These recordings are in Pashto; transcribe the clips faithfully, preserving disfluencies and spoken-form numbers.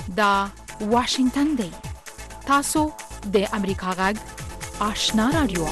دا واشنگتن دی. تاسو د امریکا غږ آشنا رادیو.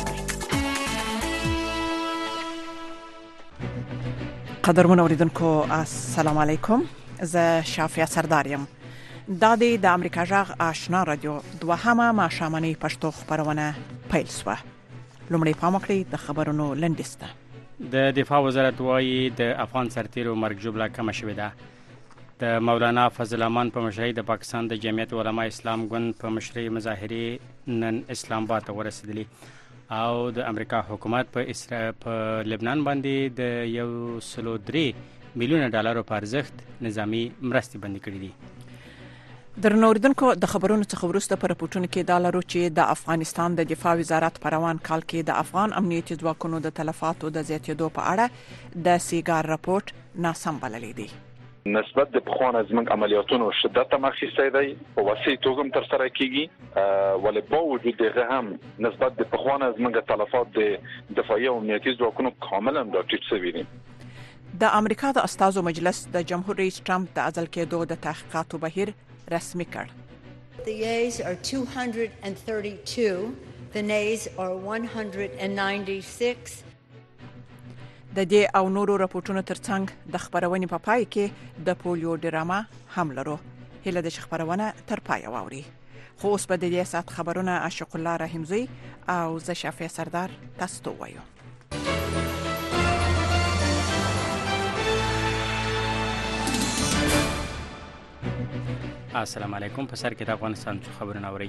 قدرمن اوریدونکو السلام علیکم. زه شافیا سردار یم. دا د امریکا غږ آشنا رادیو دوهمه ماښامنۍ پښتو خبرونه پیل شوه. لومړی پام وکړئ د خبرونو لنډیسته. د دفاع وزارت وايي د افغان سرتیرو مرګ ژوبله کمه شوې ده. د مولانا فضل الرحمن په مشرۍ د پاکستان د جمعیت علماء اسلام ګوند په مشرۍ مظاهرې نن اسلام آباد ته ورسېدلې او د امریکا حکومت په اسرائیل په لبنان باندې د یو سلو درې میلیونه ډالرو په ارزښت نظامی مرستې بندي کړې دي. درنو اوریدونکو د خبرونو څخه وروسته په راپورټونو کې دا لرو چې د افغانستان د دفاع وزارت په روان کال کې د افغان امنیتي ځواکونو د تلفاتو د زیاتېدو په اړه د سیګار راپورټ ناسم بللی دی. نسبت د پخوانه زمنګ عملیاتونو شدت مخکې دی په وسیع توګه تر سره کیږي ولې په وجود دغه هم نسبت د پخوانه زمنګ تلفات د دفاعي او امنیتي ځواکونو کاملا د ټیټ شوی دي. د امریکا د استازو مجلس د جمهور رئیس ټرمپ د عزل کېدو د تحقیقاتو بهیر رسمي کړ. The yeas are two hundred thirty-two, the nays are one hundred ninety-six. د دې او نورو راپورټونو ترڅنګ د خبرونې په پای کې د پولیو ډراما هم لرو. هله د خبرونه تر پای واوري. خو اوس په دې سات خبرونه عاشق الله رحیمزی او ز شافع سردار تاسو ته وایو. السلام علیکم. په سر کې د افغانستان خبرونه اوري.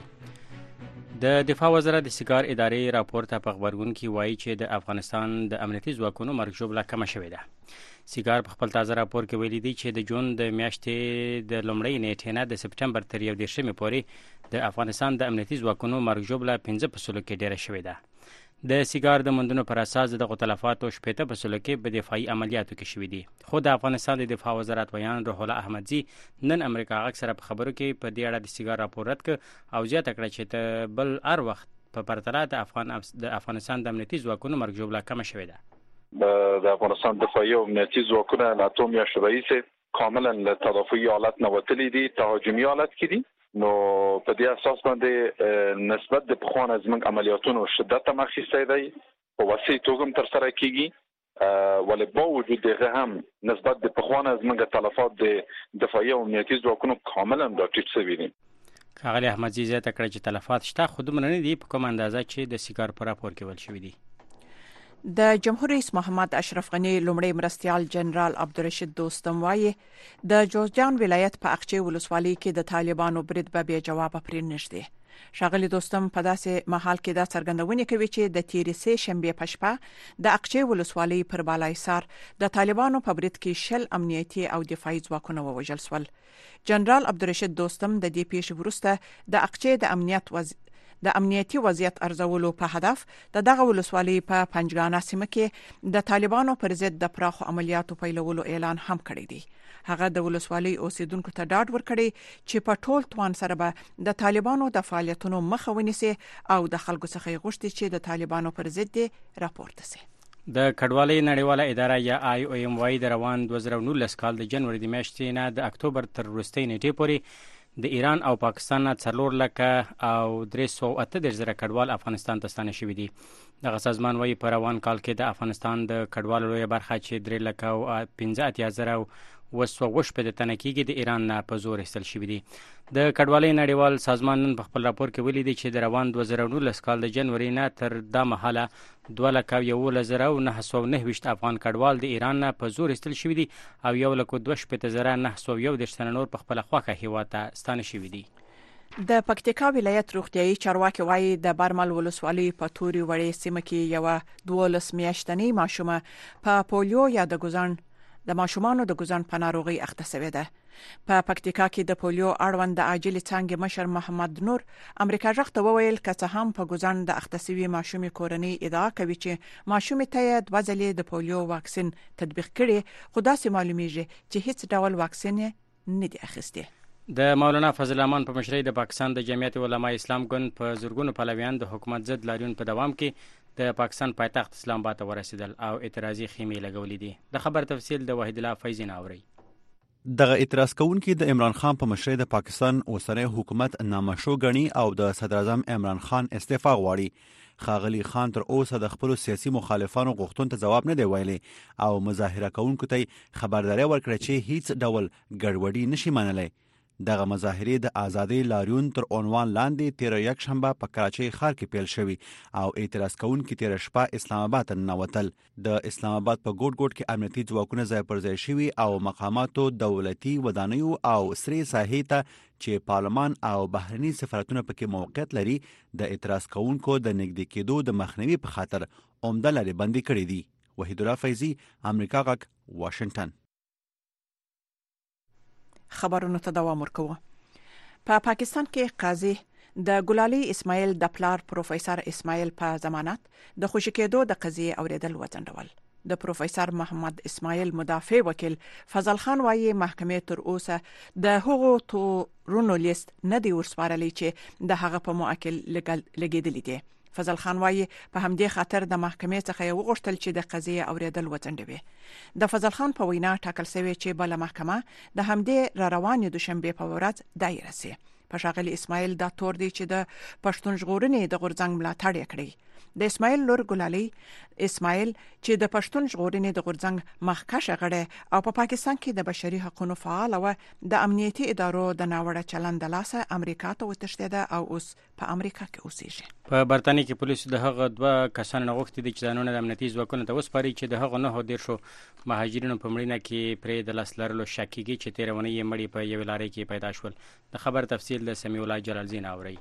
د دفاع وزارت د سیګار ادارې راپور ته په خبرګون کې وایي چې د افغانستان د امنیتي ځواکونو مرګ ژوبله کمه شوې ده. سیګار په خپل تازه راپور کې ویلي دی چې د جون د میاشتې د لومړۍ نیټې نه د سپټمبر تر یو دېرشمې پورې د افغانستان د امنیتي ځواکونو مرګ ژوبله پنځه په سلو کې ډېره شوې ده. د سیګار د مندونو پر اساس د تلفاتو شپږ په سلو کې په دفاعي عملیاتو کې شوې دي. خو د افغانستان د دفاع وزارت ویان روح الله احمدزي نن امریکا غږ سره په خبرو کې په دې اړه د سیګار راپور رد کړ او زیاته کړه چې ته بل هر وخت په پرتله د افغان د افغانستان د امنیتي ځواکونو مرګ ژوبله کمه شوې ده. د افغانستان دفاعي او امنیتي ځواکونه له اتو میاشتو راهیسې کاملا له تدافعي حالت نه وتلي دي، تهاجمي حالت کې دي. نو په دې اساس باندې نسبت د پخوانه زمنګ عملیاتونو شدت مخکې دی په وسیع توګه تر سره کیږي ولې په وجود دغه هم نسبت د پخوانه زمنګ تلفات د دفاعي او امنیتي ځواکونو کاملا د ټیټ شوی دي. ښاغلی احمدزي زیاته کړه چې تلفات شته خو دومره نه دي په کومه اندازه چې د سیګار په راپور کې ویل شوي دي. د جمهور رئیس محمد اشرف غنی لومړی مرستیال جنرال عبدالرشید دوستم وایي د جوزجان ولایت په اقچې ولسوالۍ کې د طالبانو برید به بې جواب پرې نږدې. ښاغلی دوستم په داسې مهال کې دا څرګندونه کوي چې د تیرې سه شنبې په شپه د اقچې ولسوالۍ پر بالایسار د طالبانو په برید کې شل امنیتي او دفاعي ځواکونه ووژل شول. جنرال عبدالرشید دوستم د دې پیښې وروسته د اقچې د امنیت وز... د امنیتي وضعیت ارزولو په هدف د دغه ولسوالۍ په پنجګانا سیمه کې د طالبانو پر ضد د پراخو عملیاتو پیلولو اعلان هم کړی دی. هغه د ولسوالۍ اوسیدونکو ته ډاډ ورکړي چې په ټول توان سره به د طالبانو د فعالیتونو مخه ونیسي او د خلکو څخه یې غوښتي چې د طالبانو پر ضد راپورته شي. د کډوالۍ نړیواله اداره یا آی او ایم وايي د روان دوه زره نولس کال د جنوري د میاشتې نه د اکتوبر تر وروستۍ نیټې پورې د ایران او پاکستان نه څلور لکه او درې سوه اته دېرش زره کډوال افغانستان ته ستانه شوي دي. دغه سازمان وايي په روان کال کې د افغانستان د کډوالو لویه برخه چې درې لکه او پنځه اتیا زره اوه سوه اووه شپېته تنه کېږي د ایران نه په زور ایستل شوي دي. د کډوالۍ نړیوال سازمان نن په خپل راپور کې ویلي دی چې د روان دوه زره نولس کال د جنوري نه تر دا مهاله دوه لکه یولس زره او نهه سوه نهه ویشت افغان کډوال د ایران نه په زور ایستل شوي دي او یو لکه دوه شپېته زره نهه سوه یو دېرش تنه نور په خپله خوښه هېواد ته ستانه شوي دي. د پکتیکا ولایت روغتیايي چارواکي وایي د برمل ولسوالۍ په توري وړې سیمه کې یو دولس میاشتنۍ ماشومه په پولیو یا د ګوزن د ماشومانو د ګوزن په ناروغي اخته شوې ده. په پکتیکا کې د پولیو اړوند د عاجل څانګې مشر محمد نور امریکا ژغ ته وویل که څه هم په ګوزن د اخته شوي ماشومې کورنۍ ادعا کوي چې ماشومې ته یې دوه ځلې د پولیو واکسین تطبیق کړي خو داسې معلومیږي چې هیڅ ډول واکسین نه دی اخیستی. د مولانا فضل الرحمن په مشرۍ د پاکستان د جمعیت علماء اسلام ګوند په زرګونو پلویان د حکومت ضد لاریون په دوام کې د پاکستان پایتخت اسلام آباد ته ورسېدل او اعتراضي خیمې لګولې دي. د خبر تفصیل د وحید الله فیضی ناوري. دغه اعتراض کوونکي د عمران خان په مشرۍ د پاکستان اوسنی حکومت نامشروع ګڼي او د صدر اعظم عمران خان استعفا غواړي. ښاغلي خان تر اوسه د خپلو سیاسي مخالفانو غوښتنو ته ځواب نه دی ویلی او مظاهره کوونکو ته خبرداری ورکړه چې هیڅ ډول ګډوډي نشي منلی. دغه مظاهرې د ازادۍ لاریون تر عنوان لاندې تیره یک شنبه په کراچۍ ښار کې پیل شوي او اعتراض کوونکي تیره شپه اسلام آباد ته ننوتل. د اسلام آباد په ګوټ ګوټ کې امنیتي ځواکونه ځای پر ځای شوي او مقاماتو دولتي ودانیو او سرې ساحې ته چې پارلمان او بهرني سفارتونه پکې موقعیت لري د اعتراض کوونکو د نږدې کېدو د مخنیوي په خاطر عمده لارې بندي کړې دي. وحید الله فیضي، امریکا غږ، واشنگټن. خبرونو ته دوام ورکوه. په پا پاکستان کې قاضي د ګلالي اسماعیل د پلار پروفیسور اسماعیل په ضمانت د خوشی کېدو د قضیې اوریدل وځنډول. د پروفیسور محمد اسماعیل مدافع وکیل فضل خان وايي محکمې تر اوسه د هغو تورونو لیست نه دی ورسپارلی چې د هغه په موکل لګیدلی دی. فضل خان وايي په همدې خاطر د محکمې څخه یې وغوښتل چې د قضیې اوریدل وځنډوي. د فضل خان په وینا ټاکل شوی چې بل محکمه د همدې را روانې دوشنبه په ورځ دایره سي. په ښاغلي اسماعیل دا تور دی چې د پښتون ژغورنې د غورځنګ ملاتړ یې کړی. د اسماعیل لور ګلالي اسماعیل چې د پښتون ژغورنې د غورځنګ مخکښه غړی او په پا پاکستان کې د بشري حقوقو فعال و د امنیتي ادارو د ناوړه چلند لاسه امریکا ته وتښتېده او اوس په امریکا کې اوسېږي. په برتانیې کې پولیسو د هغه دوه کسانو نه غوښتي دي چې ځانونه د امنیتي ځواکونو ته وسپاري چې د هغو نهو دېرشو مهاجرینو په مړینه کې پرې د لاس لرلو شک کېږي چې تېره اونۍ یې مړي په یوې لارۍ کې پیدا شول. د خبر تفصیل د سمیع الله جلالزین اوري.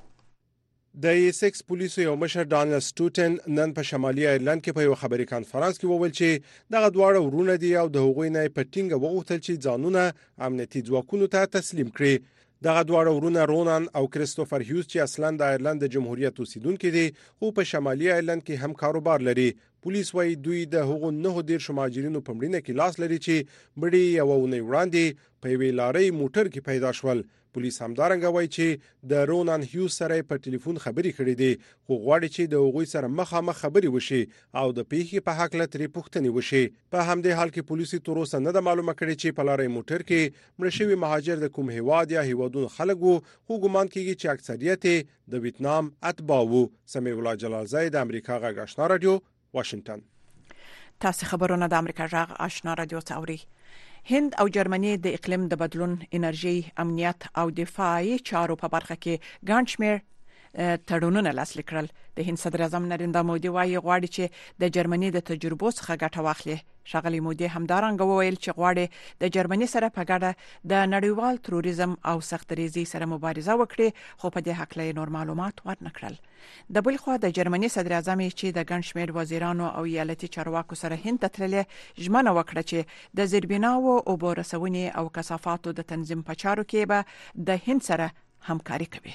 د ایسکس پولیسو یو مشر ډانلډ سټوټن نن په شمالي ایرلند کې په یو خبري کانفرنس کې وویل چې دغه دواړه ورونه دي او د هغوی نه په ټینګه وغوښتل چې ځانونه امنیتي ځواکونو ته تسلیم کړي. دغه دواړه ورونه رونان او کریستوفر هیوز چې اصلا د ایرلند د جمهوریت اوسیدونکو دي او په شمالي ایرلند کې هم کاروبار لري. پولیس وايي دوی د هغو نه ډیر شماجرینو په مړینه کې لاس لري چې مړي یو ونې وړاندې په وی لارې موټر کې پیدا شول. پولیس همدارنګه وایي چې د رونان هیوز سره په ټلیفون خبرې کړې دي خو غواړي چې د هغوی سره مخامخ خبرې وشي او د پیښې په حق لته پوښتنې وشي. په همدې حال کې پولیس تر اوسه نه د معلومه کړي چې په لارې موټر کې مړ شوي مهاجر د کوم هیواد یا هیوادونو خلک وو خو ګومان کیږي چې اکثریت د ویتنام اتباع وو. سمیع الله جلالزی د امریکا غږ آشنا رادیو، واشنگټن. تاسو خبرونه د امریکا غږ آشنا رادیو څوري. هند او جرمني د اقلیم د بدلون، انرژي، امنیت او دفاعي چارو په برخه کې ګڼ شمېر تړونونه لاسلیک کړل. د هند صدر اعظم نریندرا مودي وايي غواړي چې د جرمني د تجربو څخه ګټه واخلي. ښاغلي مودي همدارنګه وویل چې غواړي د جرمني سره په ګډه د نړیوال تروریزم او سختریزي سره مبارزه وکړي خو په دې حق له نور معلومات ورنکړل. د بل خوا د جرمني صدر اعظم چې د ګڼ شمېر وزیرانو او ایالتي چارواکو سره هند ته تللې ژمنه وکړه چې د زیربناو او بورسونې او کثافاتو د تنظیم په چارو کې به د هند سره همکاري کوي.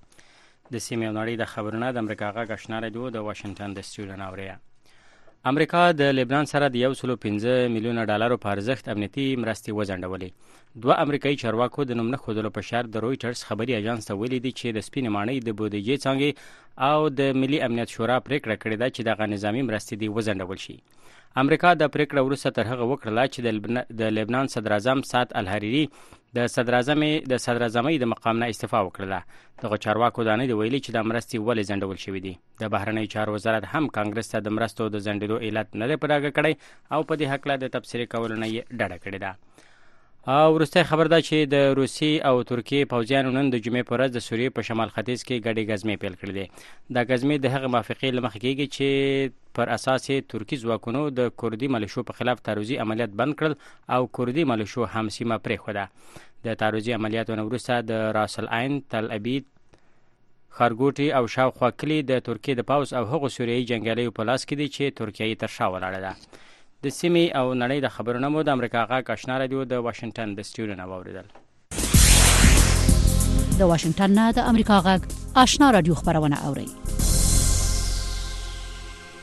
د سیمې نړۍ د خبرونه د امریکا غږ آشنا رادیو د واشنگټن د سټوډیو ناوړیا. امریکا د لبنان سره د یو سل او پنځه میلیونه ډالرو په ارزښت امنیتي مرستې وځنډولې. دوه امریکایي چارواکو د نوم نه ښودلو په شرط د رویټرز خبري اژانس ته ویلي دي چې د سپینې ماڼۍ د بودیجې څانګې او د ملي امنیت شورا پریکړه کړې ده چې دغه نظامی مرستې دې وځنډول شي. امریکا د پریکړه وروسته تر هغه وکړه چې د لبنان صدر اعظم سعد الحریری د صدر اعظم د صدر اعظمۍ د مقام نه استعفا وکړه. دغه چارواکو دا نه دی ویلي چې د مرستې ولې ځنډول شوې دي. د بهرنیو چارو وزارت هم کانګرس ته د مرستو د ځنډېدو علت نه دی په ډاګه کړی او په دې هکله د تبصرې کولو نه یې ډډه کړې ده. او وروستی خبر ده چې د روسي او ترکیې پوځیانو نن د جمعې په ورځ د سوریې په شمال ختیځ کې ګډې ګزمې پیل کړې دي. دا ګزمې د هغې موافقې له مخې کېږي چې پر اساس یې ترکي ځواکونو د کردي ملیشو په خلاف تعرضي عملیات بند کړل او کردي ملیشو هم سیمه پرېښوده. د تعرضي عملیاتو نه وروسته د راس العین، تل ابید، خارګوټي او شاوخوا کلي د ترکیې د پوځ او هغو سوریایي جنګیالیو په لاس کې دي چې ترکیه یې تر شا ولاړه ده. د سیمې او نړۍ د خبرونه مو د امریکا غږ آشنا رادیو د واشنگټن د سټوډیو نه واوریدل. د واشنگټن نه د امریکا غږ آشنا رادیو خبرونه اوري.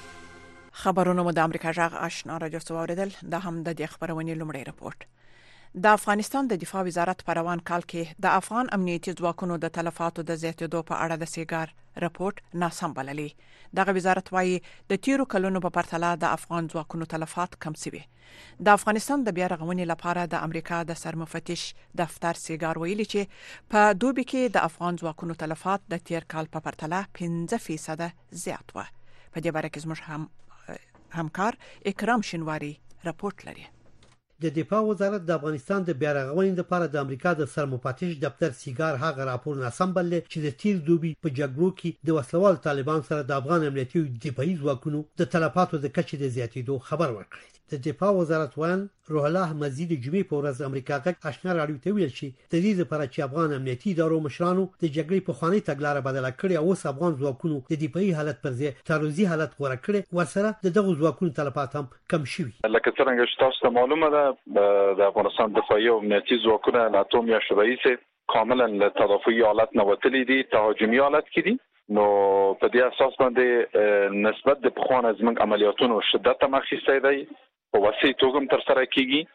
خبرونه مو د امریکا غږ آشنا رادیو څخه واوریدل. دا هم د دې خبرونې لومړی رپورټ. د افغانستان د دفاع وزارت په روان کال کې د افغان امنیتي ځواکونو د تلفاتو د زیاتېدو په اړه د سیګار راپورټ ناسم بللی. دغه وزارت وايي د تیرو کلونو په پرتله د افغان ځواکونو تلفات کم شوي. د افغانستان د بیا رغونې لپاره د امریکا د سرمفتش دفتر سیګار ویلي چې په دوبي کې د افغان ځواکونو تلفات د تیر کال په پرتله پنځه فیصد زیات و. په دې باره کې زموږ هم همکار اکرام شینواری راپورټ لري. د دفاع وزارت د افغانستان د بیا رغونې لپاره د امریکا د سرمفتش دفتر سیګار هغه راپور ناسم بللی چې د تیر دوبي په جګړو کې د وسلوال طالبان سره د افغان امنیتي دفاعي ځواکونو د تلفاتو د کچې د زیاتېدو خبر ورکړی. د دفاع وزارت وان روح الله مزید جمعې په ورځ امریکا غږ آشنا راډیو ته ویل چې د دې لپاره چې افغان امنیتي ادارو مشرانو د جګړې په خواني تګلارې بدله کړې او اوس افغان ځواکونو د دفاعي حالت پر ځای تعرضي حالت غوړه کړې ورسره د دغه ځواکونو تلفات هم کم شوي. لکه څنګه چې تاسو ته معلومه ده د افغانستان دفاعي او امنیتي ځواکونه له اتو میاشتو راهیسې کاملا له تدافعي حالت نه وتلي دي، تهاجمي حالت کې دي. نو په دې اساس باندې نسبت د پخوان از موږ عملیاتونو شدت هم اخیستی دی په وسیع توګه تر سره کیږي،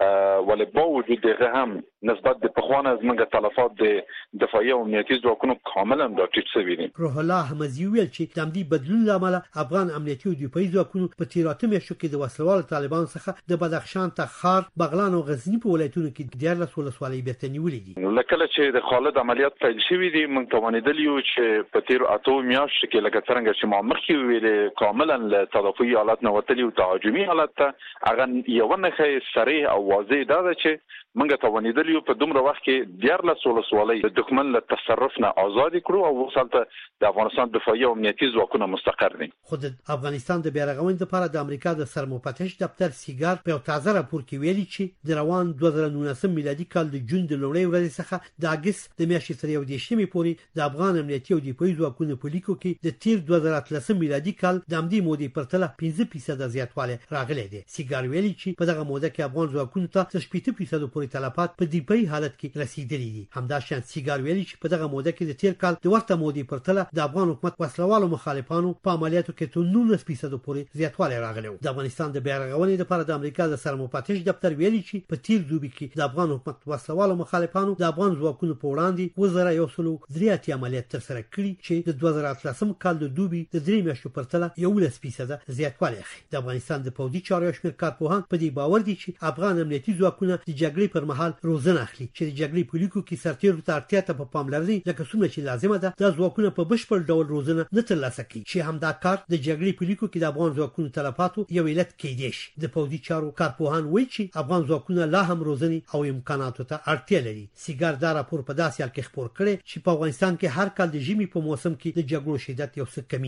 ولې با وجود دغه هم نسبت د پخوان از موږ تلفات د دفاعي او امنیتي ځواکونو کاملا دا ټیټ شوي دي. روح الله مزید ویل چې د همدې بدلون لامل افغان امنیتي او دفاعي ځواکونو په تیر اته میاشتو کې د وسلوال طالبان څخه د بدخشان، تخار، بغلان او غزنی په ولایتونو کې دیارلس ولسوالۍ بیرته نیولې دي. نو لکه چې د خالد عملیات پیل شوي دي، موږ توانیدل یو چې په تیر اته میاشتو کې لکه څنګه چې ما مخکې ویلې کاملا له تدافعي حالت نه وتلي او تهاجمي حالت ته هغه یو نه صریح او واضح دا ده چې موږ توانیدل یو په دومره وخت کې دیارلس ولسوالۍ د دښمن له تصرف نه آزاد کړو او وسلته د افغانستان دفاعي او امنیتي ځواکونه مستقر دي. خود افغانستان د بیا رغونې لپاره د امریکا د سرمفتش دفتر سیګار په تازه راپور کې ویلي چې د روان دوه زره نولسم میلادي کال د جون د لومړۍ ورځې څخه د اگست د میاشتې تر یو دېرشمې پورې د افغان امنیتي او دفاعي ځواکونو په لیکو کې د تیر دوه زره اتلسم میلادي کال د همدې مودې پرتله پنځه فیصد زیاتوالی راغلی دی. سیګار ویلي چې په دغه موده کې افغان ځواکونو ته تر شپږ فیصد پورې تلفات په دفاعي حالت کې رسیدلي دي. همداشان سیګار ویلي چې په دغه موده کې د تیر کال د ورته مودې پرتله د افغان حکومت وسلوالو مخالفانو په عملیاتو کې تر نولس فیصد پورې زیاتوالی راغلی. د افغانستان د بیا رغونې لپاره د امریکا د سرمفتش دفتر ویلي چې په تیر دوبي کې د افغان حکومت وسلوالو مخالفانو د افغان ځواکونو په وړاندې وزره یو سلو درې اتیا عملیات ترسره کړي چې د دوه زره اتلسم کال د دوبي د درې میاشتو پرتله یولس فیصد زیاتوالی اخلي. د افغانستان د پوځي چارو شمېر کارپوهان په دې باور دي چې افغان امنیتي ځواکونه د جګړې پر مهال روزنه اخلي چې د جګړې په لیکو کې سرتیرو ته اړتیا ته په پاملرنې لکه څومره چې لازمه ده د ځواکونو په بشپړ ډول روزنه نه ترلاسه کوي چې همدا کار د جګړې په لیکو کې د افغان ځواکونو تلفاتو یو علت کېدای شي. د پوځي چارو کارپوهان وایي چې افغان ځواکونه لا هم روزنې او امکاناتو ته اړتیا لري. سیګار دا راپور په داسې حال کې خپور کړي چې په افغانستان کې هر کال د ژمي په موسم کې د جګړو شدت یو څه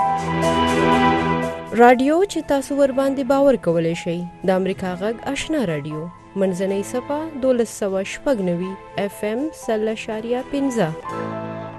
کمیږي. رادیو چې تاسو ور باندې باور کولای شئ د امریکا غږ آشنا رادیو منځنۍ صفه دولس سوه شپږ نوي اف ام سل اشاریه پنځه.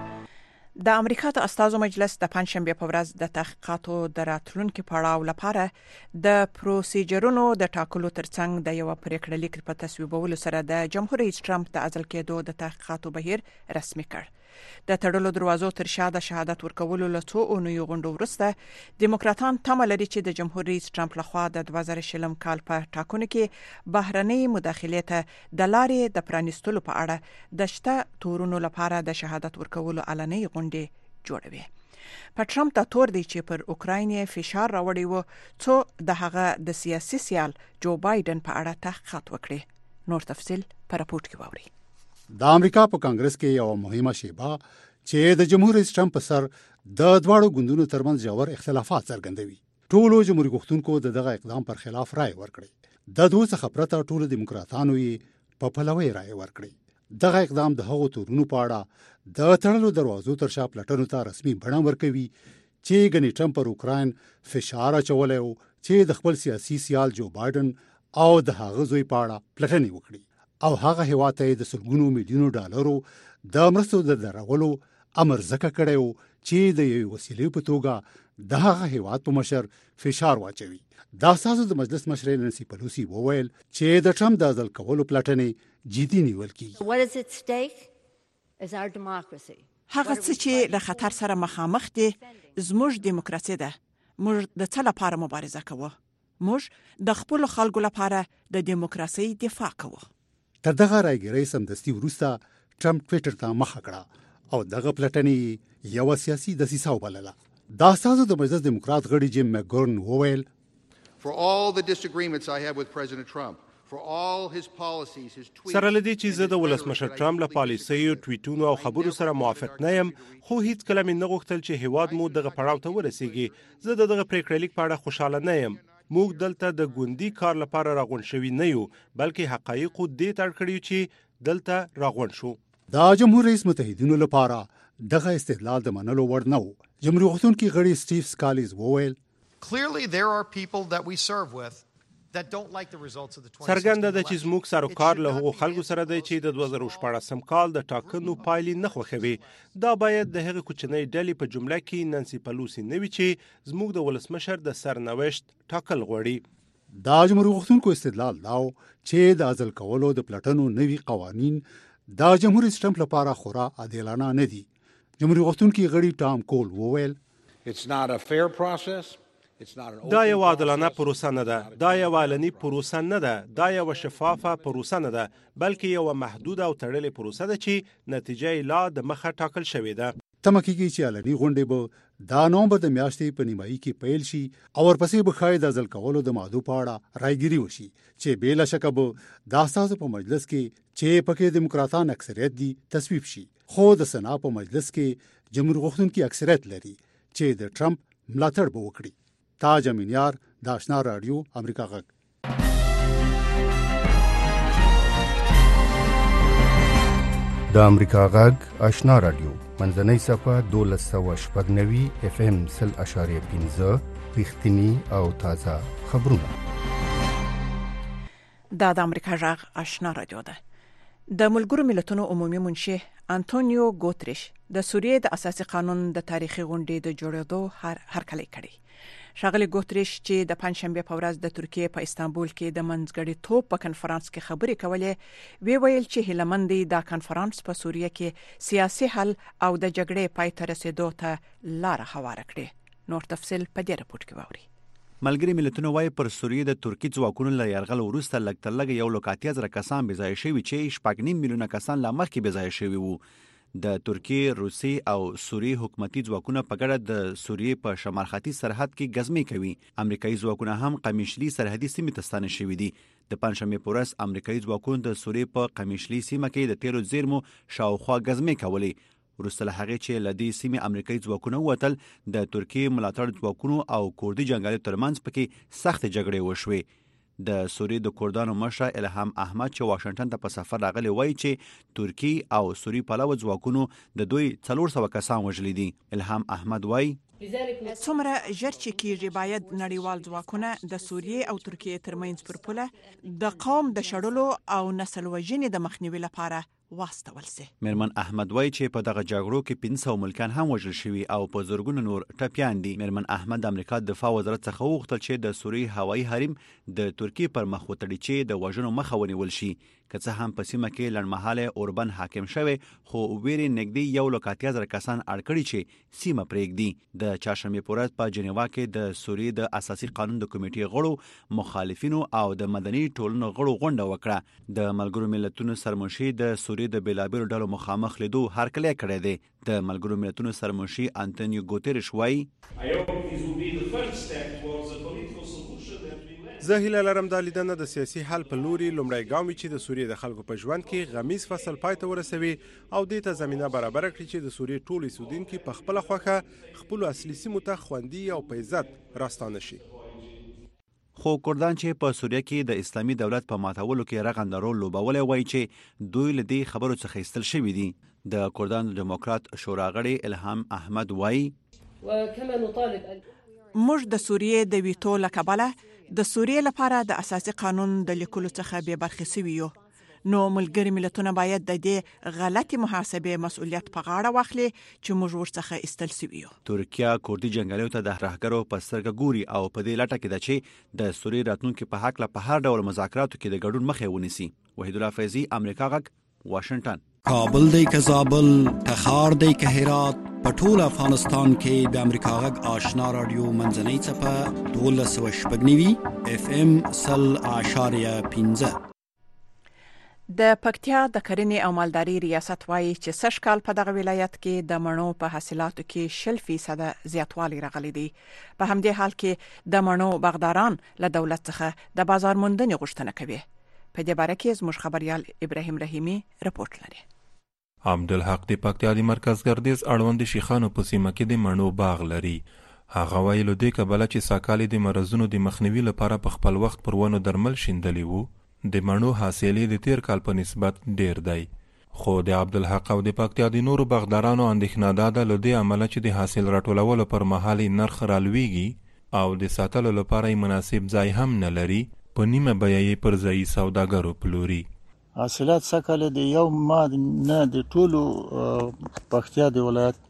د امریکا د استازو مجلس د پنځشنبه په ورځ د تحقیقاتو د راتلونکو پړاو لپاره د پروسیجرونو د ټاکلو ترڅنګ د یو پریکړه لیک په تصویبولو سره د جمهور رئیس ټرمپ د عزل کېدو د تحقیقاتو بهیر رسمي کړ. د تړلو دروازو تر شا د شهادت ورکولو له څو اونیو غونډو وروسته دیموکراتان تمه لري چې د جمهور رئیس ټرمپ لخوا د دوه زره شلم کال په ټاکنو کې بهرنۍ مداخلې ته د لارې د پرانیستلو په اړه د شته تورونو لپاره د شهادت ورکولو علني غونډې جوړوي. په ټرمپ ته تور دی چې پر اوکراین فشار راوړی و څو د هغه د سیاسي سیال جو بایدن په اړه تحقیقات وکړي. نور تفصیل په راپورټ کې واوري. د امریکا په کانګرس کې یو مهمه شیبه چې د جمهور رئیس ټرمپ سر د دواړو ګوندونو ترمنځ ژور اختلافات څرګندوي. ټولو جمهوریت غوښتونکو د دغه اقدام پر خلاف رائے ورکړي. د دوه څخه پرته ټولو دیموکراتانو یې په پلوي رائے ورکړي. دغه اقدام د هغو تورونو په اړه د تړلو دروازو تر شا پلټنو ته رسمي بڼه ورکوي چې ګنې ټرمپ پر اوکراین فشار اچولی و چې د خپل سیاسي سیال جو بایدن او د هغه زوی په اړه پلټنې وکړي او هغه هیواد ته د سلګونو میلیونو ډالرو د مرستو د درولو امر ځکه کړی و چې د یوې وسیلې په توګه د هغه هیواد په مشر فشار واچوي. د اساسو د مجلس مشر نانسي پلوسی وویل چې د ټرمپ د عزل کولو پلټنې جدي نیول کیږي. هغه څه چې له خطر سره مخامخ دي زموږ دیموکراسي ده. موږ د څه لپاره مبارزه کوو؟ موږ د خپل خلکو لپاره د دیموکراسي دفاع کوو. تر دغه راګری سمدستي وروسته ټرمپ ټویټر ته مخه کړه او دغه پلټنې یو سیاسي دسیسه وبلله. دا سازو د مجلس دیموکرات غړي جیم مګورن وویل For all the disagreements I have with President Trump, for all his policies, his tweets. سره لدی چې زه د ولسمشر ټرمپ له پالیسیو ټویټونو او خبرو سره موافق نه یم، خو هیڅ کله مې نه غوښتل چې هیواد مو دغه پړاو ته ورسیږي. زه د دغه پریکړه لیک په اړه خوشاله نه یم. موږ دلته د ګوندي کار لپاره راغون شوي نه یو، بلکې حقایقو دې ته اړ کړیو چې دلته راغون شو. دا جمهور رئیس متحدینو لپاره دغه استدلال د منلو وړ نه و. جمهوریت غوښتونکي غړي سټیو سکالیز وویل Clearly there are people that we serve with that don't like the results of the twenty sixteen سرګند د چې زموږ سروکار له هغو خلکو سره دی چې د دوه زره شپاړسم کال د ټاکنو پایلې نه خوښوي. دا باید د هغې کوچنۍ ډلې په جمله کې نانسي پلوسی نه وي چې زموږ د ولسمشر د سرنوشت ټاکل غواړي. دا جمهوریت غوښتونکو استدلال داو چې د عزل کولو د پلټنو نوي قوانین دا جمهوریت ټرمپ لپاره خورا عادلانه نه دي. جمهوریت غوښتونکي غړي ټام کول وویل It's not a fair process. دا یو عادلانه پروسه نه ده، دا یو علني پروسه نه ده، دا یو شفافه پروسه نه ده، بلکې یو محدود او تړلې پروسه ده چې نتیجه یې لا د مخه ټاکل شوې ده. تمه کېږي چې علني غونډې به دا نومبر د میاشتې په نیمایي کې پیل شي او ورپسې به ښایي د عزل کولو د مادو په اړه رایګیري وشي چې بې له شکه به دا ستاسو په مجلس کې چې پکې دیموکراتان اکثریت دي تصویب شي، خو د سنا په مجلس کې جمهور غوښتونکي اکثریت لري چې د ټرمپ ملاتړ به وکړي. تاج امینیار، د آشنا رادیو، امریکا غږ. د امریکا غږ آشنا رادیو منځنۍ صفه دولس سوه شپږ نوي اف ام سل اشاریه پنځه رښتینی او تازه خبرونه. دا د امریکا غږ آشنا رادیو ده. د ملګرو ملتونو عمومي منشي انټونیو ګوتریش د سوریې د اساسي قانون د تاریخي غونډې د جوړېدو هر هرکلی کړی. ښاغلی ګوتریش چې د پنځشنبه په ورځ د ترکیې په استانبول کې د منځګړیتوب په کنفرانس کې خبرې کولې، وی ویل چې هیلمندي دا کنفرانس په سوریه کې سیاسي حل او د جګړې پای ته رسیدو ته لار هواره کړي. نور تفصیل په دې راپور کې واوري. ملګری ملتونو وايي پر سوریې د ترکی ځواکونو له یرغل وروسته لږ تر لږه یو لک اتیا زره کسان بې ځایه شوي چې شپږ نیم میلیونه کسان لا مخکې بې ځایه شوي وو. د ترکیې، روسي او سوریې حکومتي ځواکونه په ګډه د سوریې په شمال ختیځ سرحد کې ګزمې کوي. امریکایي ځواکونه هم قمیشلي سرحدي سیمې ته ستانه شوي دي. د پنځشنبې په ورځ امریکایي ځواکونو د سوریې په قمیشلي سیمه کې د تیلو زیرمو شاوخوا ګزمې کولې. وروسته له هغې چې له دې سیمې امریکایي ځواکونه ووتل، د ترکیې ملاتړ ځواکونو او کوردي جنګیالیو ترمنځ پکې سختې جګړې وشوې. د سوریې د کوردانو مشر الهام احمد چې واشنگټن ته په سفر راغلی وایي چې ترکی او سوری پلوه ځواکونو د دوی څلور سوه کسان وژلي دي. الهام احمد وایي څومره ژر چې کېږي باید نړیوال ځواکونه د سوریې او ترکیې ترمنځ پر پوله د قوم د شړلو او نسل وژنې د مخنیوي لپاره واستول سي. میرمن احمد وایي چې په دغه جګړو کې پنځه سوه ملکان هم وژل شوي او په زرګونو نور ټپیان دي. میرمن احمد د امریکا دفاع وزارت څخه وغوښتل چې د سوریې هوایي حریم د ترکیې پر مخ وتړي چې د وژنو مخه ونیول شي. که څه هم په سیمه کې لنډمهاله اوربن حاکم شوی، خو ویرې نږدې یو لک اتیا زره کسان اړ کړي چې سیمه پرېږدي. د چهارشنبې په ورځ په جنیوا کې د سوریې د اساسي قانون د کمیټې غړو، مخالفینو او د مدني ټولنو غړو غونډه وکړه. د ملګرو ملتونو سرمنشي د سوریې د بیلابیلو ډلو مخامخ لیدو هرکلی کړی دی. د ملګرو ملتونو سرمنشي انټونیو ګوتریش وایي زه هیله لرم دا لیدنه د سیاسي حل په لوري لومړی ګام وي چې د سوریې د خلکو په ژوند کې غمیز فصل پای ته ورسوي او دې ته زمینه برابر کړي چې د سوریې ټول اوسیدونکي په خپله خوښه خپلو اصلي سیمو ته خوندي او په عزت راستانه شي. خو کردان چې په سوریه کې د اسلامي دولت په ماتولو کې رغنده رول لوبولی وایي چې دوی له دې خبرو څخه ایستل شوي دي. د کردان ډیموکرات شورا غړی الهام احمد وایي موږ د سوریې د ویتو له کبله د سوریې لپاره د اساسي قانون د لیکلو څخه بې برخې سوي یو. نو ملګري ملتونه باید د دې غلطي محاسبې مسؤلیت په غاړه واخلي چې موږ ورڅخه ایستل سوي یو. ترکیه کوردي جنګیالیو ته د رهبرو په سترګه ګوري او په دې لټه کې ده چې د سوریې راتلونکي په هکله په هر ډول مذاکراتو کې د ګډون مخه ونیسي. وحید الله فیضي، امریکا غږ، واشنگټن. کابل دی که زابل، تخار دی که هرات، په ټول افغانستان کې د امریکا غږ آشنا رادیو منځنۍ څپه دولس سوه شپږ نوي اف ام سل اشاریه پنځه. د پکتیا د کرنې او مالداري ریاست وایي چې سږ کال په دغه ولایت کې د مڼو په حاصلاتو کې شل فیصد زیاتوالی راغلی دی. په همدې حال کې د مڼو باغداران له دولت څخه د بازار موندنې غوښتنه کوي. په دې باره کې زموږ خبريال ابراهیم رحیمی رپورت لري. عبدالحق د پکتیا د مرکز ګردیز اړوند شیخانو په سیمه کې د مڼو باغ لري. هغه ویلو دی کبله چې ساکالي د مرزونو د مخنیوي لپاره په خپل وخت پر ونو درمل شیندلی وو، د مڼو حاصلې د تیر کال په نسبت ډیر دی. خو د عبدالحق او د پکتیا د نورو باغدارانو اندېښنه دا ده له دې امله چې د حاصل راټولولو پر مهال نرخ رالویږي او د ساتلو لپاره مناسب ځای هم نه لري، په نیمه بیه یې پر ځایي سوداګرو پلوري. حاصلات سکهله د یو ما نه د ټولو پکتیا د ولایت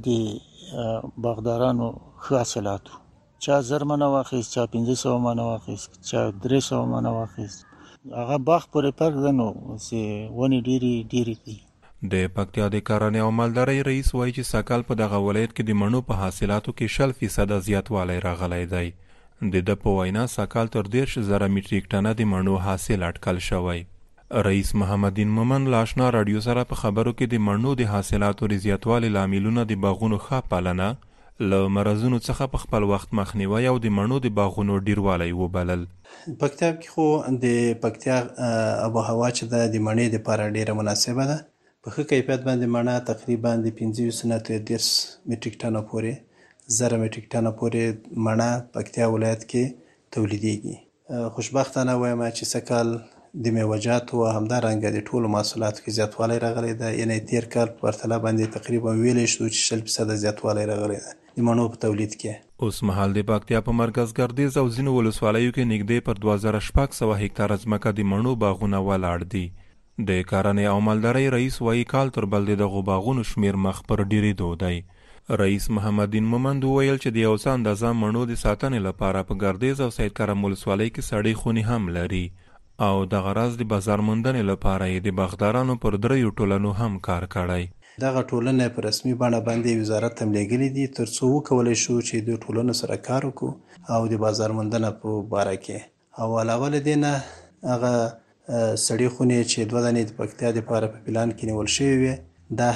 د باغدارانو ښه حاصلاتو، چا زر منه واخیست، چا پنځه سوه منه واخیست، چا درې سوه منه واخیست. هغه باغ پورې فرق ده نو چې ونې ډېرې ډېرې دي. د پکتیا د کرنې او مالدارۍ رئیس وایي چې سږکال په دغه ولایت کې د مڼو په حاصلاتو کې شل فیصده زیاتوالی راغلی دی. د ده په وینا سږکال تر دېرش زره میټریک ټنه د مڼو حاصل اټکل شوی. رئیس محمدین مومن له اشنا راډیو سره په خبرو کې د مڼو د حاصلاتو د زیاتوالي لاملونه د باغونو ښه پالنه، له مرزونو څخه په خپل وخت مخنیوی او د مڼو د باغونو ډیروالی وبلل. پکتیا کې خو د پکتیا آب و هوا چې ده د مڼې دپاره ډیره مناسبه ده. په ښه کیفیت باندې مڼه تقریبا د پنځه ویشت نه تر دېرش میټریک ټنه پورې زره میټریک ټنه پورې مڼه پکتیا ولایت کې تولیدیږي. خوشبختانه وایم چې سږکال د میوه‌جاتو او همدارنګه د ټولو محصولاتو کې زیاتوالی راغلی ده. یعنې تیر کال په پرتله باندې تقریبا ویلی شو چې شل فیصده زیاتوالی راغلی ده د مڼو په تولید کې. اوس مهال د پکتیا په مرکز ګردیز او ځینو ولسوالیو کې نږدې پر دوه زره شپږ سوه هکتاره ځمکه د مڼو باغونه ولاړ دي. د کرنې او مالدارۍ رئیس وایي کال تر بل د دغو باغونو شمیر مخ پر ډیریدو دی. رئیس محمدین مومند وویل چې د یو څه اندازه مڼو د ساتنې لپاره په ګردیز او سید کرم ولسوالۍ کې سړې خونې هم لري او د غرض د بازار موندنې لپاره یې د باغدارانو پر دریو ټولنو هم کار کړی. دغه ټولنه په رسمي بڼه باندې وزارت ته لیږلي دي تر څو وکولی شو چې د ټولنو سره کار وکړو او د بازار موندنه په باره کې. او علاوه له دې نه هغه سړې خونې چې دوه دانې د پکتیا دپاره په پلان کې نیول شوې وې دا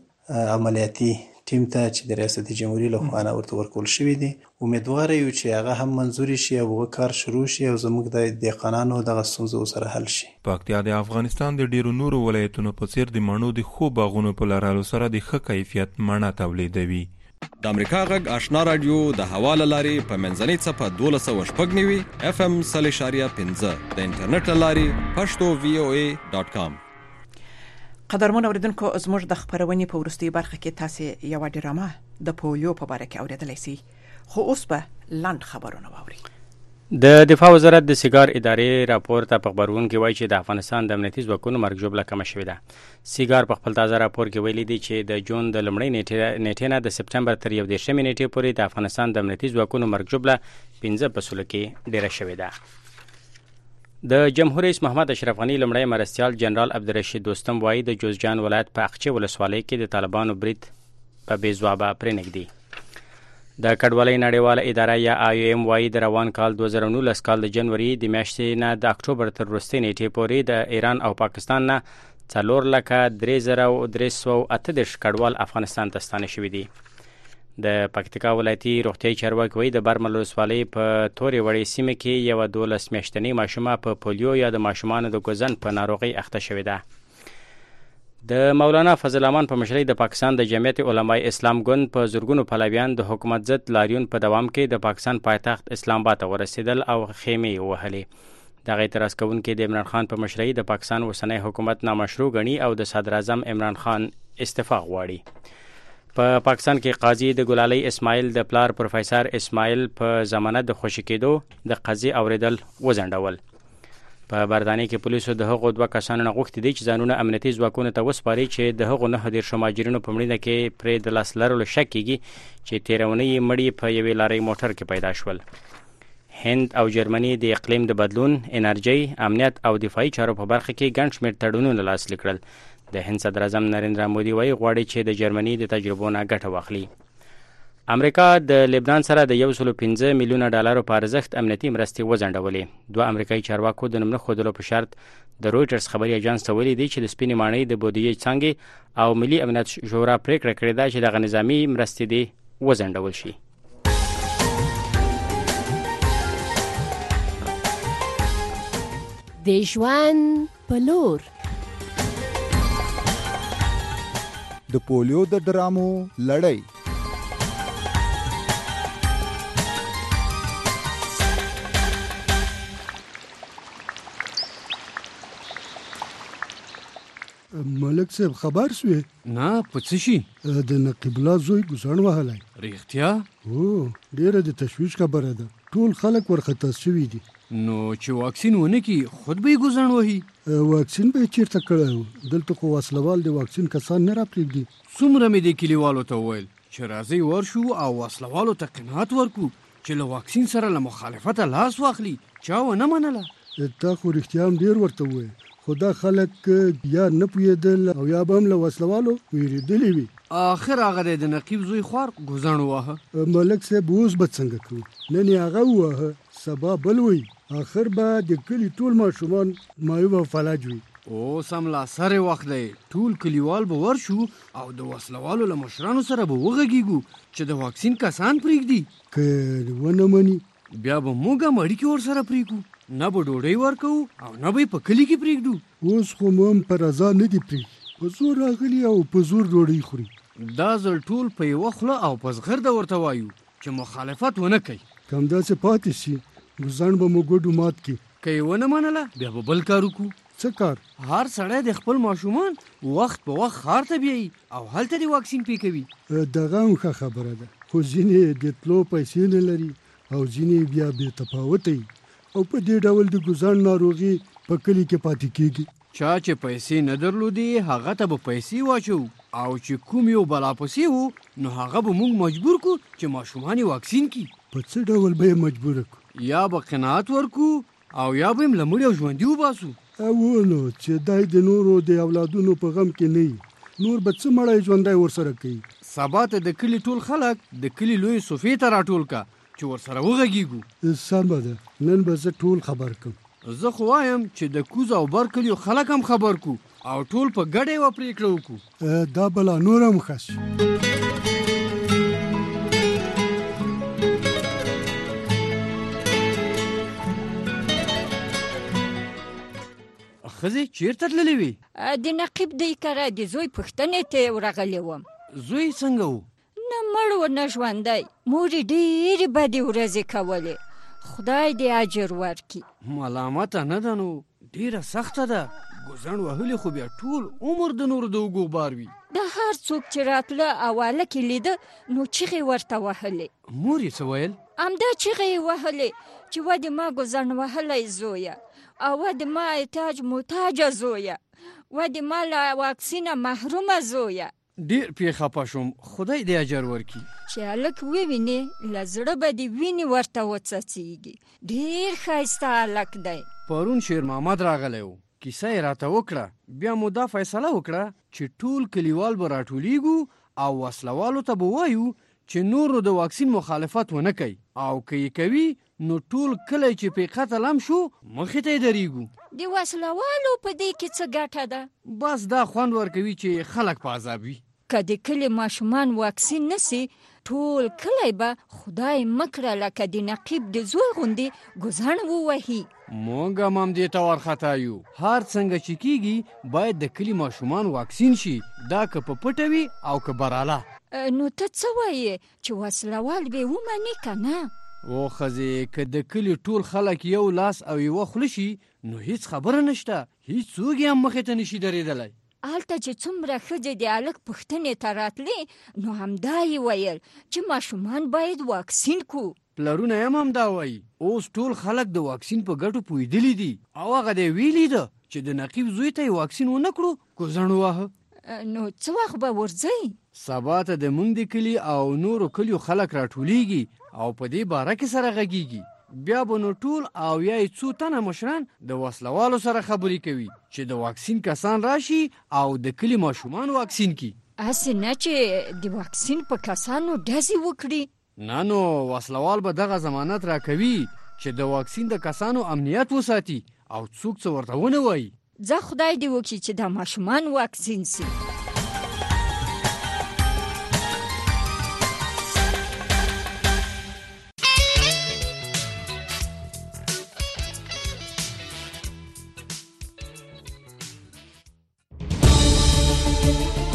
هم عملیاتي ټیم ته چې د ریاست جمهوریت له خوا نه ورته ورکول شوي دي. امیدواره یو چې هغه هم منظوري شي او هغه کار شروع شي او زموږ د دهقانانو دغه ستونزې سره حل شي. پکتیا د افغانستان د ډیرو نورو ولایتونو په څیر د مڼو د ښو باغونو په لرلو سره د ښه کیفیت مڼه تولیدوي. د امریکا غږ آشنا راډیو د هوا له لارې په منځنۍ څپه دولس سوه شپږ نوي اف ام سل اشاریه پنځه د انټرنیټ له لارې پښتو وی او ای ډاټ کام. قدرمن اوریدونکو زموږ د خبرونې په وروستۍ برخه کې تاسو یو ډرامه د پولیو په اړه کې اوریدلای شئ، خو اوس به لاند خبرونه واورئ. د دفاع وزارت د سیګار ادارې راپور ته په خبرون کې وایي چې د افغانستان د امنیتي ځواکونو مرګ ژوبله کمه شوې ده. سیګار په خپل تازه راپور کې ویلي دی چې د جون د لومړۍ نیټې نه د سپټمبر تر یو دېرشمې نیټې پورې د افغانستان د امنیتي ځواکونو مرګ ژوبله پنځه فصلو کې ډیره شوې ده. د جمهور رئیس محمد اشرف غنی لومړی مرستیال جنرال عبدالرشید دوستم وایي د جوزجان ولایت په اقچې ولسوالۍ کې د طالبانو برید په بې ځوابه پرېنږدي. د کډوالۍ نړیواله اداره یا آی ایم وایي د روان کال دوه زره نولس کال د جنوري د میاشتې نه د اکتوبر تر وروستۍ نیټې پورې د ایران او پاکستان نه څلور لکه درې زره درې سوه اته دېرش کډوال افغانستان ته ستانه شوي دي. د پکتیکا ولایتي روغتیایي چارواکي وایي د برمل ولسوالۍ په تورې وړې سیمه کې یوه دولس میاشتنۍ ماشومه په پولیو یا د ماشومانو د ګوزن په ناروغۍ اخته شوې ده. د مولانا فضل الرحمن په مشرۍ د پاکستان د جمعیت علمای اسلام ګوند په زرګونو پلویان د حکومت ضد لاریون په دوام کې د پاکستان پایتخت اسلام آباد ته ورسېدل او خیمې وهلې. دغه اعتراض کوونکي د عمران خان په مشرۍ د پاکستان اوسنی حکومت نامشروع ګڼي او د صدر اعظم عمران خان استعفا غواړي. په پاکستان کې قاضي د ګلالۍ اسماعیل د پلار پروفیسور اسماعیل په ضمانت د خوشي کېدو د قضیې اوریدل وځنډول. په بردانې کې پولیسو د هغو دوه کسانو نه غوښتي دي چې ځانونه امنیتي ځواکونو ته وسپاري چې د هغو نهه دېرشو مهاجرینو په مړینه کې پرې د لاس لرلو شک کېږي چې تېرونی یې مړي په یوې لارۍ موټر کې پیدا شول. هند او جرمني د اقلیم د بدلون، انرژۍ، امنیت او دفاعي چارو په برخه کې ګڼ شمېر تړونونه لاسلیک کړل. د هند صدر اعظم نریندرا مودي وایي غواړي چې د جرمني د تجربو نه ګټه واخلي. امریکا د لبنان سره د یو سل پنځه میلیونه ډالرو په ارزښت امنیتي مرستې وځنډولې. دوه امریکایي چارواکو د نوم نه ښودلو په شرط د رویټرز خبري اژانس ته ویلي دي چې د سپینې ماڼۍ د بودیجې څانګې او ملي امنیت شورا پریکړه کړې ده چې دغه نظامي مرستې دې وځنډول شي. د ژوند په لور د پولیو د ډرامو لړۍ. ملک صاحب خبر شوې؟ نه په څه شي؟ د نقیب الله زوی ګوزڼ وهلی. رښتیا؟ هو ډېره د تشویش خبره ده. ټول خلک ورخطا شوي دي. نو چې واکسین ونه کی خود به یې ګوزڼ وهي؟ واکسین به یې چېرته کړی و؟ دلته خو وسلوال د واکسین کسان نه راپرېږدي. څومره مې دې کلیوالو ته وویل چې راځئ ورشو او وسلوالو ته قناعت ورکړو چې له واکسین سره له مخالفته لاس واخلي. چا ونه منله. تا خو رښتیا هم ډېر ورته وویل، خو دا خلک یا نه پوهېدل او یا به هم له وسلوالو وېرېدلي وي. آخر هغه دی د نقیب زوی خوار ګوزڼ وواهه. ملک صاحب اوس به څنګه کوو؟ نن یې هغه وواهه، سبا بل وی، آخر به د کلي ټول ماشومان مایوب او فلج وي. اوس هم لا سرې وخت دی، ټول کلیوال به ورشو او د وسلوالو له مشرانو سره به وغږیږو چې د واکسین کسان پرېږدي. که ونه مني بیا به موږ هم اړیکې ورسره پرېږدو، نه به ډوډۍ ورکوو او نه به یې په کلي کې پرېږدو. اوس خو مو هم په رضا نه دي پرېږدي، په زور راغلي او په زور ډوډۍ خوري. دا ځل ټول په یوه خوله او په زغرده ورته وایو چې مخالفت ونه کوي. که همداسې پاتې شي ګوزڼ به مو ګډو مات کړي. که یې ونه منله بیا به بل کار وکړو. څه کار؟ هر سړی د خپل ماشومان وخت په وخت ښار ته بیایي او هلته د واکسین پې کوي. دغه هم ښه خبره ده، خو ځینې د تلو پیسې نه لري او ځینې بیا بې تفاوته وي او په دې ډول د ګوزڼ ناروغي په کلي کې پاتې کېږي. چا چې پیسې نه درلودې هغه ته به پیسې واچو او چې کوم یو بلا پسې وو نو هغه به موږ مجبور کړو چې ماشومان یې واکسین کړي. په څه ډول به یې مجبور کړو؟ یا به قناعت ورکړو او یا به یې له مړي او ژوندي وباسو. او نو چې دای د نورو د اولادونو په غم کې نه وي، نور به څه مړی ژوندی ورسره کوي. سبا ته د کلي ټول خلک د کلي لوی صوفې ته راټول کا چې ورسره وغږیږو. سمه ده، نن به زه ټول خبر کړم. زه خو وایم چې د کوز او بر کلیو خلک هم خبر کو او ټول په ګډه یوه پرېکړه وکړو. دا بلا نور هم ښه شي. ښځې چېرته تللې وې؟ د نقیب دی کره د زوی پوښتنې ته ورغلی وم. زوی څنګه و؟ نه مړ و نه ژوندی. مور یې ډېرې بدې ورځې کولې، خدای دې اجر ورکړي. ملامته نه ده نو ډېره سخته ده. ګوزڼ وهلې خو بیا ټول عمر د نورو د اوږو بار وي. د هر څوک چې راتله او هلک یې لیده نو چیغې ورته وهلې. مور یې څه ویل؟ همدا چیغې یې وهلې چې ودې ما ګوزڼ وهلی زویه او ودې ما احتاج محتاجه زویه، ودې ما له واکسینه محرومه زویه. ډېر پې خفه شوم، خدای دې اجر ورکړي. چې هلک ووینې له زړه به دې وینې ورته وڅڅېږي. ډېر ښایسته هلک دی. پرون شیر محمد راغلی و، کیسه یې راته وکړه. بیا مو دا فیصله وکړه چې ټول کلیوال به راټولیږو او وسلوالو ته به وایو چې نور نو د واکسین مخالفت ونه کوي او که یې کوي نو ټول کلی چې پې قتل هم شو مخې ته یې درېږو. د وسلوالو په دې کې څه ګټه ده؟ بس دا خوند ورکوي چې خلک په عذاب وي. که د کلي ماشومان واکسین نسي ټول کلی به خدای مکړه لکه د نقیب د زوی غوندې ګوزڼ ووهي. موږ هم همدې ته وارخطا یو. هر څنګه چې کیږي باید د کلي ماشومان واکسین شي، دا که په پټه وي او که براله. نو ته څه وایې چې وسلوال به ومني که نه؟ او ښځې که د کلي ټول خلک یو لاس او یوه خوله شي نو هیڅ خبره نشته، هیڅوک یې هم مخې ته نشي درېدلی. هلته چې څومره ښځې د هلک پوښتنې ته راتلې نو همدا یې ویل چې ماشومان باید واکسین کړو. پلرونه یې هم همدا وایي. اوس ټول خلک د واکسین په ګټو پوهېدلي دي او هغه دی ویلي ده چې د نقیب زوی ته یې واکسین ونه کړو ګوزڼ وواهه. نو څه وخت به ورځئ؟ سبا ته د موږ د کلي او نورو کلیو خلک راټولیږي او په دې باره کې سره غږیږي. بیا به نو ټول او یا یې څو تنه مشران د وسلوالو سره خبرې کوي چې د واکسین کسان راشي او د کلي ماشومان واکسین کړي. اسې نه چې د واکسین په کسانو ډزې وکړي. نه نو وسلوال به دغه ضمانت راکوي چې د واکسین د کسانو امنیت وساتي او څوک څه ورته ونه وایي. زه خدای دې وکړي چې د ماشومان واکسین سي.